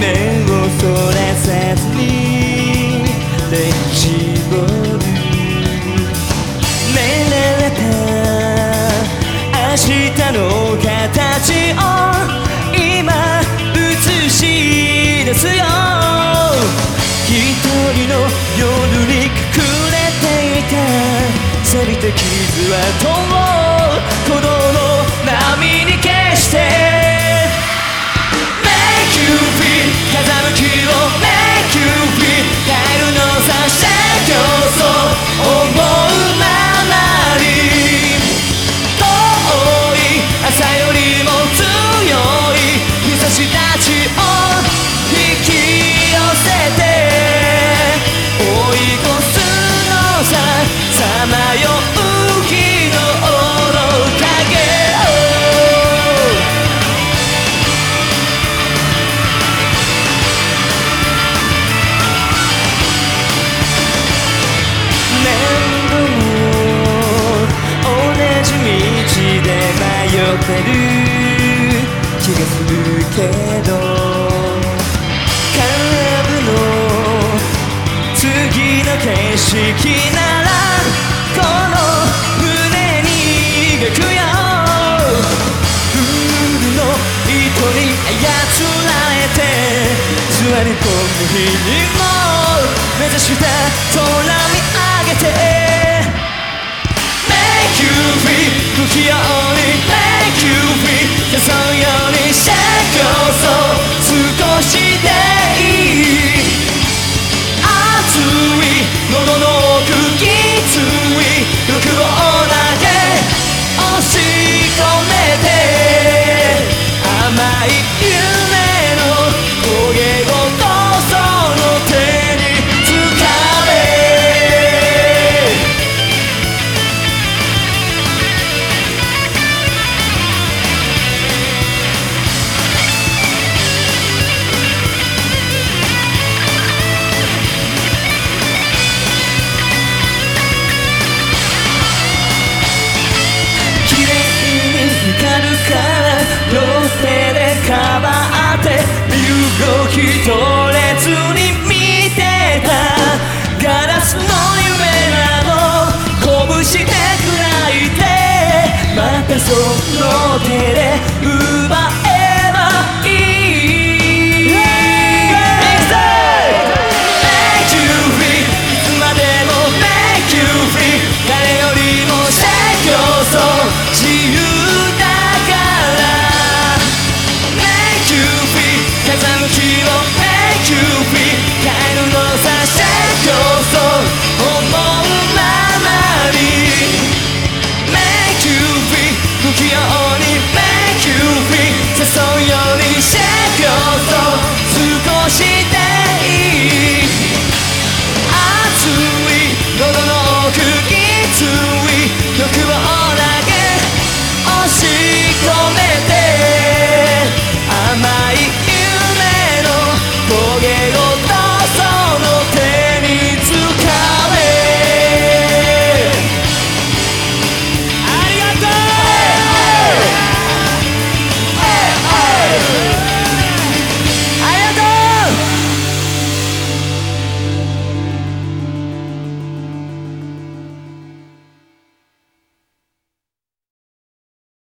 目をそらさずにレイジボール練られた明日の形を今映し出すよ。一人の夜に隠れていた錆びた傷跡を鼓動の波に消して Make you feel 風向きを Make you feel 変えるのさして競争思うままに遠い朝よりも強い日差したちを引き寄せて追い越すのささまよう日の面影何度も同じ道で迷ってる気がするけどカーブの次の景色ならこの胸に描くよ。ルールの糸に操られて座り込む日にも目指した空見上げて Make you feel 不器用に Make you feel 誘うようにして競争少しでいい熱い喉の奥きつい欲を投げ押し込めて甘い夢の焦げごとその手につかめ両手でかばって身動き取れずに見てたガラスの夢など拳で砕いてまたその手で奪う